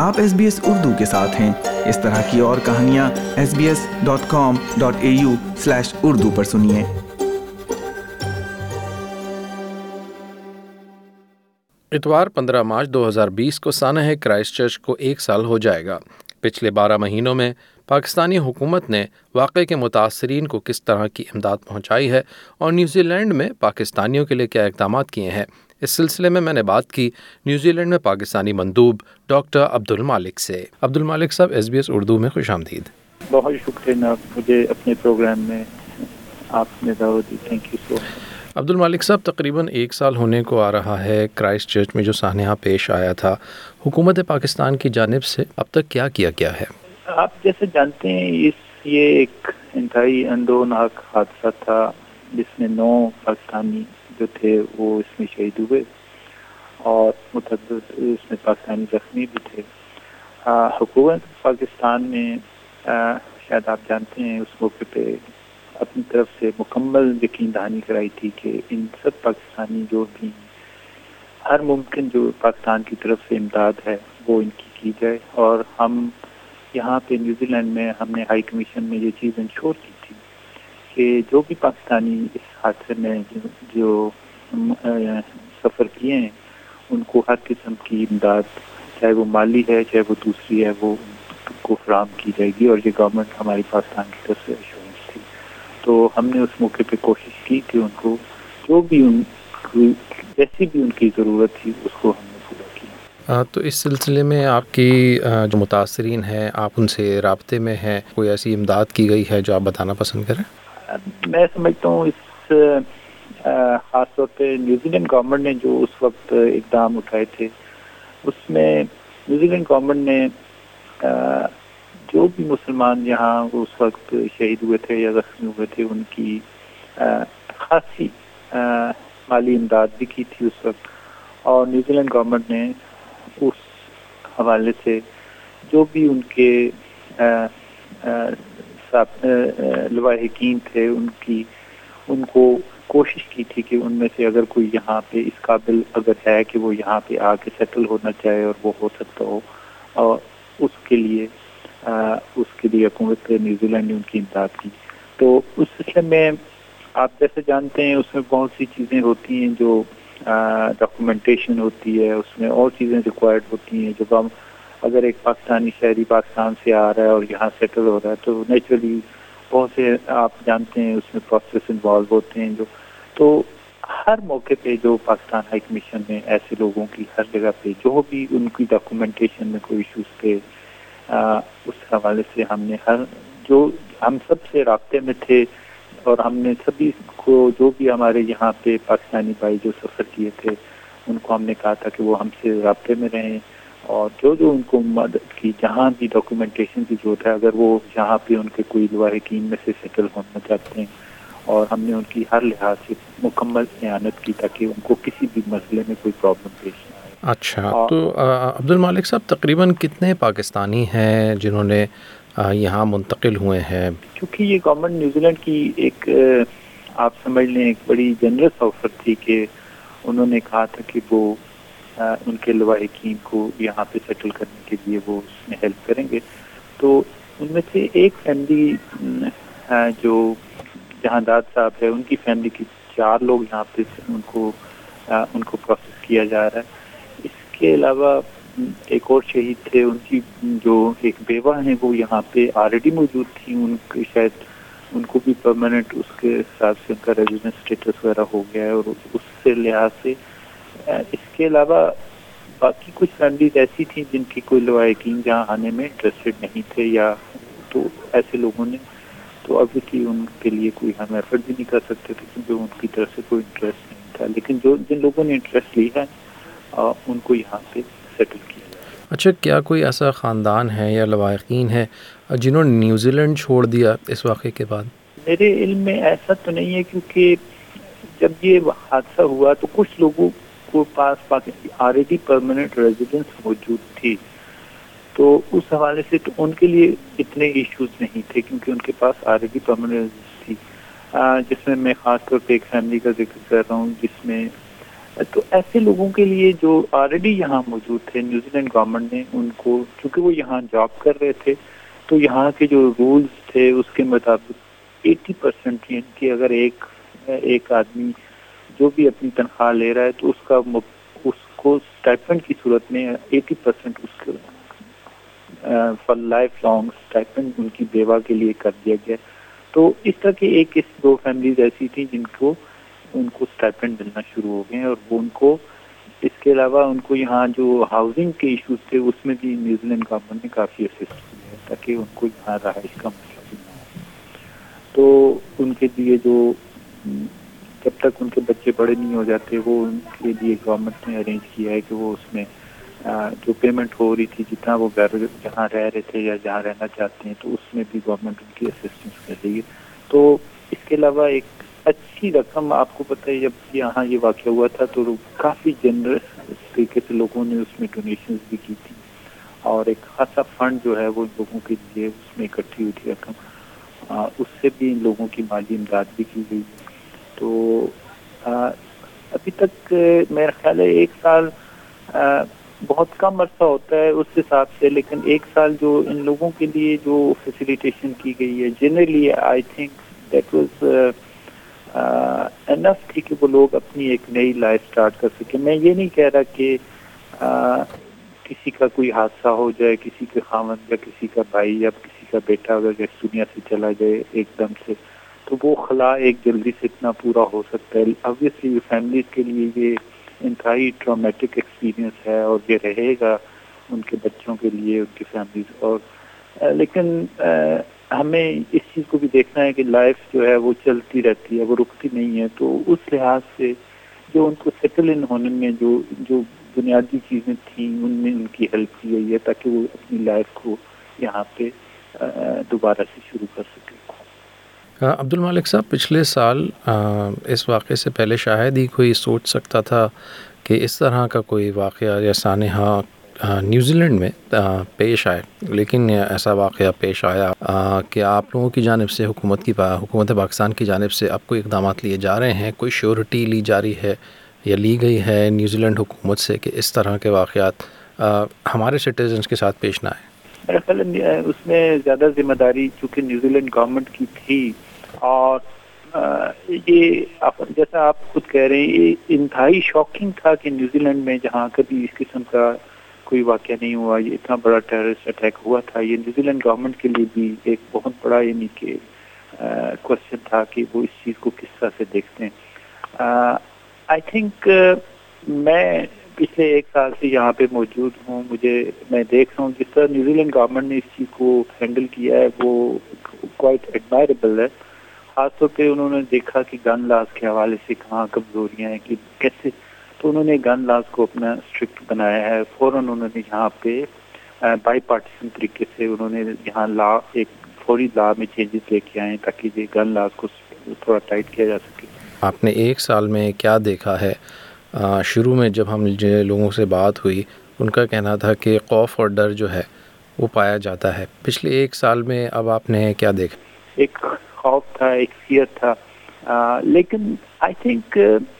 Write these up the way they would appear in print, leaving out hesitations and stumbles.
آپ SBS اردو کے ساتھ ہیں۔ اس طرح کی اور کہانیاں sbs.com.au/urdu پر سنیے۔ اتوار 15 مارچ 2020 کو سانحہ کرائسٹ چرچ کو 1 سال ہو جائے گا۔ پچھلے 12 مہینوں میں پاکستانی حکومت نے واقعے کے متاثرین کو کس طرح کی امداد پہنچائی ہے اور نیوزی لینڈ میں پاکستانیوں کے لیے کیا اقدامات کیے ہیں، اس سلسلے میں نے بات کی نیوزی لینڈ میں پاکستانی مندوب ڈاکٹر عبدالمالک سے۔ عبدالمالک صاحب، SBS اردو میں خوش آمدید۔ بہت شکریہ جناب، مجھے اپنے پروگرام میں آپ نے دعوت دی، thank you so much. Abdul Malik صاحب، تقریباً 1 سال ہونے کو آ رہا ہے کرائسٹ چرچ میں جو سانحہ پیش آیا تھا، حکومت پاکستان کی جانب سے اب تک کیا کیا گیا ہے؟ آپ جیسے جانتے ہیں یہ ایک انتہائی اندوہناک حادثہ تھا جس میں 9 پاکستانی جو تھے وہ اس میں شہید ہوئے اور متعدد اس میں پاکستانی زخمی بھی تھے۔ حکومت پاکستان نے شاید آپ جانتے ہیں اس موقع پہ اپنی طرف سے مکمل یقین دہانی کرائی تھی کہ ان سب پاکستانی جو بھی ہر ممکن جو پاکستان کی طرف سے امداد ہے وہ ان کی جائے، اور ہم یہاں پہ نیوزی لینڈ میں ہم نے ہائی کمیشن میں یہ چیز انشور کی تھی کہ جو بھی پاکستانی اس حادثے میں جو سفر کیے ہیں ان کو ہر قسم کی امداد، چاہے وہ مالی ہے چاہے وہ دوسری ہے، وہ ان کو فراہم کی جائے گی، اور یہ گورنمنٹ ہماری پاکستان کی طرف سے ایشورنس تھی۔ تو ہم نے اس موقع پہ کوشش کی کہ ان کو جو بھی جیسی بھی ان کی ضرورت تھی اس کو ہم نے پورا کیا۔ تو اس سلسلے میں آپ کی جو متاثرین ہیں، آپ ان سے رابطے میں ہیں، کوئی ایسی امداد کی گئی ہے جو آپ بتانا پسند کریں؟ میں سمجھتا ہوں اس خاص طور پہ نیوزی لینڈ گورنمنٹ نے جو اس وقت اقدام اٹھائے تھے اس میں نیوزی لینڈ گورنمنٹ نے جو بھی مسلمان یہاں اس وقت شہید ہوئے تھے یا زخمی ہوئے تھے ان کی خاصی مالی امداد بھی کی تھی اس وقت، اور نیوزی لینڈ گورنمنٹ نے اس حوالے سے جو بھی ان کے لواحقین تھے ان کو کوشش کی تھی کہ ان میں سے اگر کوئی یہاں پہ اس قابل اگر ہے کہ وہ یہاں پہ آ کے سیٹل ہونا چاہے اور وہ ہو سکتا ہو، اور اس کے لیے حکومت نیوزی لینڈ نے ان کی امداد کی۔ تو اس سلسلے میں آپ جیسے جانتے ہیں اس میں بہت سی چیزیں ہوتی ہیں جو ڈاکومنٹیشن ہوتی ہے، اس میں اور چیزیں ریکوائرڈ ہوتی ہیں۔ جب ہم اگر ایک پاکستانی شہری پاکستان سے آ رہا ہے اور یہاں سیٹل ہو رہا ہے تو نیچرلی بہت سے آپ جانتے ہیں اس میں پروسیس انوالو ہوتے ہیں تو ہر موقع پہ جو پاکستان ہائی کمیشن میں ایسے لوگوں کی ہر جگہ پہ جو بھی ان کی ڈاکومنٹیشن میں کوئی ایشوز تھے اس حوالے سے ہم سب سے رابطے میں تھے، اور ہم نے سبھی کو جو بھی ہمارے یہاں پہ پاکستانی بھائی جو سفر کیے تھے ان کو ہم نے کہا تھا کہ وہ ہم سے رابطے میں رہیں، اور جو ان کو مدد کی جہاں بھی ڈاکومنٹیشن کی ضرورت ہے، اگر وہ یہاں پہ ان کے کوئی لواحقین میں سے سیٹل ہونا چاہتے ہیں، اور ہم نے ان کی ہر لحاظ سے مکمل اعانت کی تاکہ ان کو کسی بھی مسئلے میں کوئی پرابلم پیش نہ آئے۔ اچھا، تو عبدالمالک صاحب تقریباً کتنے پاکستانی ہیں جنہوں نے یہاں منتقل ہوئے ہیں؟ کیونکہ یہ گورنمنٹ نیوزی لینڈ کی ایک آپ سمجھ لیں ایک بڑی جنرس آفر تھی کہ انہوں نے کہا تھا کہ وہ ان کے لواحقین کو یہاں پہ سیٹل کرنے کے لیے وہ اس میں ہیلپ کریں گے۔ تو ان میں سے ایک فیملی جو جہانداد صاحب ہے ان کی فیملی کی 4 لوگ یہاں پہ ان کو پروسیس کیا جا رہا ہے۔ اس کے علاوہ ایک اور شہید تھے، ان کی جو ایک بیوہ ہیں وہ یہاں پہ آلریڈی موجود تھی، ان کے شاید ان کو بھی پرماننٹ اس کے حساب سے ان کا ریزیڈنس اسٹیٹس وغیرہ ہو گیا ہے، اور اس سے لحاظ سے اس کے علاوہ باقی کچھ فیملیز ایسی تھیں جن کی کوئی لواحقین جہاں آنے میں انٹرسٹڈ نہیں تھے، یا تو ایسے لوگوں نے تو ابھی کی ان کے لیے کوئی ہم ایفرٹ بھی نہیں کر سکتے تھے کیونکہ ان کی طرف سے کوئی انٹرسٹ نہیں تھا، لیکن جن لوگوں نے انٹرسٹ لی ہے ان کو یہاں پہ سیٹل کیا۔ اچھا، کیا کوئی ایسا خاندان ہے یا لواحقین ہے جنہوں نے نیوزی لینڈ چھوڑ دیا اس واقعے کے بعد؟ میرے علم میں ایسا تو نہیں ہے، کیونکہ جب یہ حادثہ ہوا تو کچھ لوگوں کو پاس آلریڈی پرماننٹ ریزیڈنس موجود تھی، تو اس حوالے سے تو ان کے لیے اتنے ایشوز نہیں تھے کیونکہ ان کے پاس آلریڈی پرماننٹ ریزیڈنس تھی، جس میں میں خاص طور پہ ایک فیملی کا ذکر کر رہا ہوں جس میں تو ایسے لوگوں کے لیے جو آلریڈی یہاں موجود تھے، نیوزی لینڈ گورنمنٹ نے ان کو، چونکہ وہ یہاں جاب کر رہے تھے، تو یہاں کے جو رولز تھے اس کے مطابق 80% یعنی کہ اگر ایک آدمی جو بھی اپنی تنخواہ لے رہا ہے تو اس کو اسٹائپنڈ کی صورت میں 80% اس کے فار لائف لانگ اسٹائپنڈ ان کی بیوہ کے لیے کر دیا گیا. تو اس طرح کی 2 فیملیز ایسی تھیں جن کو ان کو اسٹائپنڈ ملنا شروع ہو گئے ہیں، اور وہ ان کو اس کے علاوہ ان کو یہاں جو ہاؤسنگ کے ایشوز تھے اس میں بھی نیوزی لینڈ گورنمنٹ نے کافی اسسٹ کیا ہے تاکہ ان کو یہاں رہائش کا مسئلہ بھی نہ ہو. تو ان کے لیے جو جب تک ان کے بچے بڑے نہیں ہو جاتے وہ ان کے لیے گورنمنٹ نے ارینج کیا ہے کہ وہ اس میں جو پیمنٹ ہو رہی تھی جتنا وہ گھر جہاں رہ رہے تھے یا جہاں رہنا چاہتے ہیں تو اس میں بھی گورنمنٹ ان کی اسسٹنس کر رہی ہے. تو اس کے علاوہ ایک اچھی رقم، آپ کو پتہ ہے جب یہاں یہ واقعہ ہوا تھا تو کافی جنرس طریقے سے لوگوں نے اس میں ڈونیشنز بھی کی تھی، اور ایک خاصا فنڈ جو ہے وہ لوگوں کے لیے اس میں اکٹھی ہوئی تھی رقم، اس سے بھی ان لوگوں کی مالی امداد بھی کی گئی. تو ابھی تک میرا خیال ہے 1 سال بہت کم عرصہ ہوتا ہے اس حساب سے، لیکن 1 سال جو ان لوگوں کے لیے جو فیسیلیٹیشن کی گئی ہے generally I think that was enough تھی کہ وہ لوگ اپنی ایک نئی لائف سٹارٹ کر سکیں. میں یہ نہیں کہہ رہا کہ کسی کا کوئی حادثہ ہو جائے، کسی کے خاوند یا کسی کا بھائی یا کسی کا بیٹا اگر اس دنیا سے چلا جائے ایک دم سے تو وہ خلا ایک جلدی سے اتنا پورا ہو سکتا ہے. obviously فیملیز کے لیے یہ انتہائی ٹرامیٹک ایکسپیرینس ہے اور یہ رہے گا ان کے بچوں کے لیے، ان کی فیملیز. اور لیکن ہمیں اس چیز کو بھی دیکھنا ہے کہ لائف جو ہے وہ چلتی رہتی ہے، وہ رکتی نہیں ہے. تو اس لحاظ سے جو ان کو سیٹل ان ہونے میں جو بنیادی چیزیں تھیں ان میں ان کی ہیلپ کی گئی ہے تاکہ وہ اپنی لائف کو یہاں پہ دوبارہ سے شروع کر سکیں. عبد المالک صاحب، پچھلے سال اس واقعے سے پہلے شاید ہی کوئی سوچ سکتا تھا کہ اس طرح کا کوئی واقعہ یا سانحہ نیوزی لینڈ میں پیش آئے، لیکن ایسا واقعہ پیش آیا کہ آپ لوگوں کی جانب سے حکومت پاکستان کی جانب سے اب کوئی اقدامات لیے جا رہے ہیں، کوئی شیورٹی لی جا رہی ہے یا لی گئی ہے نیوزی لینڈ حکومت سے کہ اس طرح کے واقعات ہمارے سٹیزنز کے ساتھ پیش نہ آئے؟ میرا خیال ہے اس میں زیادہ ذمہ داری چونکہ نیوزی لینڈ گورنمنٹ کی تھی، اور یہ جیسا آپ خود کہہ رہے ہیں یہ انتہائی شاکنگ تھا کہ نیوزی لینڈ میں جہاں کبھی اس قسم کا کوئی واقعہ نہیں ہوا، یہ اتنا بڑا ٹیررسٹ اٹیک ہوا تھا. یہ نیوزی لینڈ گورنمنٹ کے لیے بھی ایک بہت بڑا یعنی کہ کوشچن تھا کہ وہ اس چیز کو کس طرح سے دیکھتے ہیں. آئی تھنک میں پچھلے 1 سال سے یہاں پہ موجود ہوں، میں دیکھ رہا ہوں جس طرح نیوزی لینڈ گورنمنٹ نے اس چیز کو ہینڈل کیا ہے وہ کوائٹ ایڈمائربل ہے. خاص طور پہ انہوں نے دیکھا کہ گن لاز کے حوالے سے کہاں کمزوریاں ہیں کہ کیسے، تو انہوں نے گن لاز کو اپنا اسٹرکٹ بنایا ہے. فوراً انہوں نے یہاں پہ بائی پارٹیشن طریقے سے انہوں نے یہاں ایک فوری لا میں چینجز لے کے آئے تاکہ یہ گن لاز کو تھوڑا ٹائٹ کیا جا سکے. آپ نے 1 سال میں کیا دیکھا ہے؟ شروع میں جب ہم لوگوں سے بات ہوئی ان کا کہنا تھا کہ خوف اور ڈر جو ہے وہ پایا جاتا ہے. پچھلے 1 سال میں اب آپ نے کیا دیکھا؟ ایک خوف تھا، ایک فیئر تھا، لیکن آئی تھنک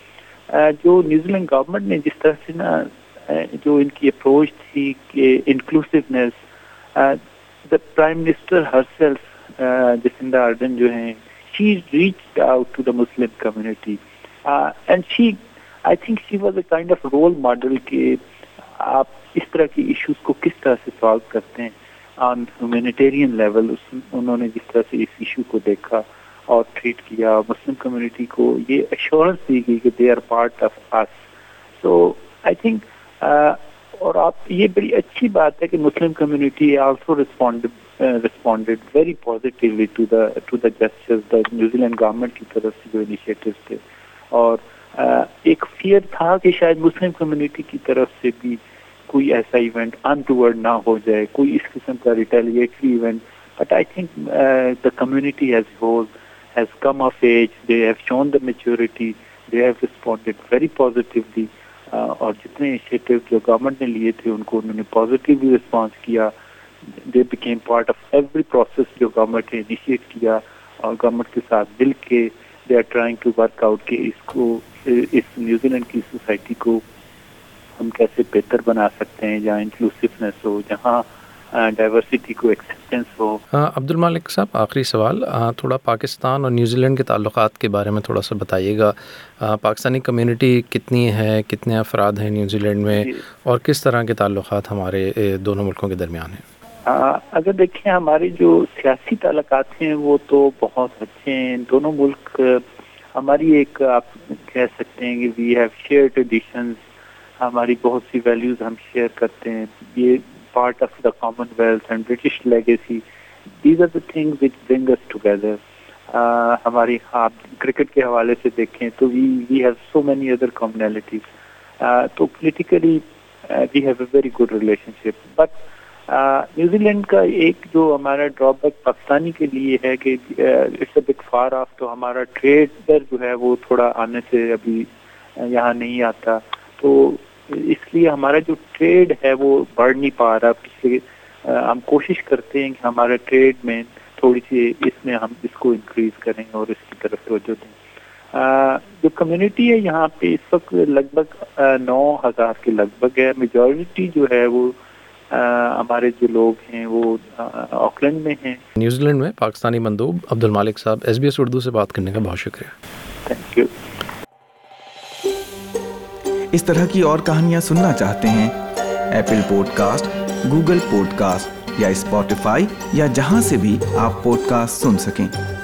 جو نیوزی لینڈ گورنمنٹ نے جس طرح سے نا جو ان کی اپروچ تھی کہ inclusiveness, the prime minister herself Jacinda Ardern جو ہیں she reached out to the Muslim community and I think she was a kind of role model کہ آپ اس طرح کی ایشوز کو کس طرح سے سالو کرتے ہیں آن ہیومینیٹیرین لیول. انہوں نے جس طرح سے اس ایشو کو دیکھا اور ٹریٹ کیا، مسلم کمیونٹی کو یہ ایشورنس دی گئی کہ they are part of us. So I think اور آپ یہ بڑی اچھی بات ہے کہ مسلم community also responded very positively to the gestures the New Zealand government کی طرف سے جو انیشیٹوز تھے. اور ایک فیئر تھا کہ شاید مسلم کمیونٹی کی طرف سے بھی کوئی ایسا ایونٹ انٹورڈ نہ ہو جائے، کوئی اس قسم کا retaliatory event. But I think the community as a whole has come of age, they have shown the maturity, they have responded very positively. اور جتنے انیشیٹو جو گورنمنٹ نے لیے تھے ان کو انہوں نے پازیٹیولی رسپانس کیا. they became part of every process جو گورنمنٹ نے انیشیٹ کیا، اور گورنمنٹ کے ساتھ مل کے they are trying to work out کہ اس کو اس نیوزی لینڈ کی سوسائٹی کو ہم کیسے بہتر بنا سکتے ہیں، جہاں انکلوسیونیس ہو، جہاں ڈائیورسٹی کو ایکسیپٹینس ہو۔ عبد المالک صاحب، آخری سوال، تھوڑا پاکستان اور نیوزی لینڈ کے تعلقات کے بارے میں تھوڑا سا بتائیے گا۔ پاکستانی کمیونٹی کتنی ہے، کتنے افراد ہیں نیوزی لینڈ میں، اور کس طرح کے تعلقات ہمارے دونوں ملکوں کے درمیان ہیں؟ اگر دیکھیں ہمارے جو سیاسی تعلقات ہیں وہ تو بہت اچھے ہیں دونوں ملک۔ ہماری ایک آپ کہہ سکتے ہیں کہ وی ہیو شیئر ٹریڈیشنز، ہماری بہت سی ویلیوز ہم شیئر کرتے ہیں، یہ part of the Commonwealth and British legacy, these are the things which bring us together. ہماری آپ کرکٹ کے حوالے سے دیکھیں تو we have so many other commonalities, تو politically we have a very good relationship. But New Zealand کا ایک جو ہمارا ڈرا بیک پاکستانی کے لیے ہے کہ it's a bit far off, تو ہمارا ٹریڈر جو ہے وہ تھوڑا آنے سے ابھی یہاں نہیں آتا، تو اس لیے ہمارا جو ٹریڈ ہے وہ بڑھ نہیں پا رہا۔ پچھلے ہم کوشش کرتے ہیں کہ ہمارا ٹریڈ میں تھوڑی سی اس میں ہم اس کو انکریز کریں اور اس کی طرف توجہ دیں۔ جو کمیونٹی ہے یہاں پہ اس وقت لگ بھگ 9,000 کے لگ بھگ ہے۔ میجورٹی جو ہے وہ ہمارے جو لوگ ہیں وہ آکلینڈ میں ہیں۔ نیوزی لینڈ میں پاکستانی مندوب عبد المالک صاحب، SBS اردو سے بات کرنے کا بہت شکریہ۔ Thank you. اس طرح کی اور کہانیاں سننا چاہتے ہیں؟ Apple podcast, Google podcast یا اسپوٹیفائی یا جہاں سے بھی آپ پوڈ کاسٹ سن سکیں۔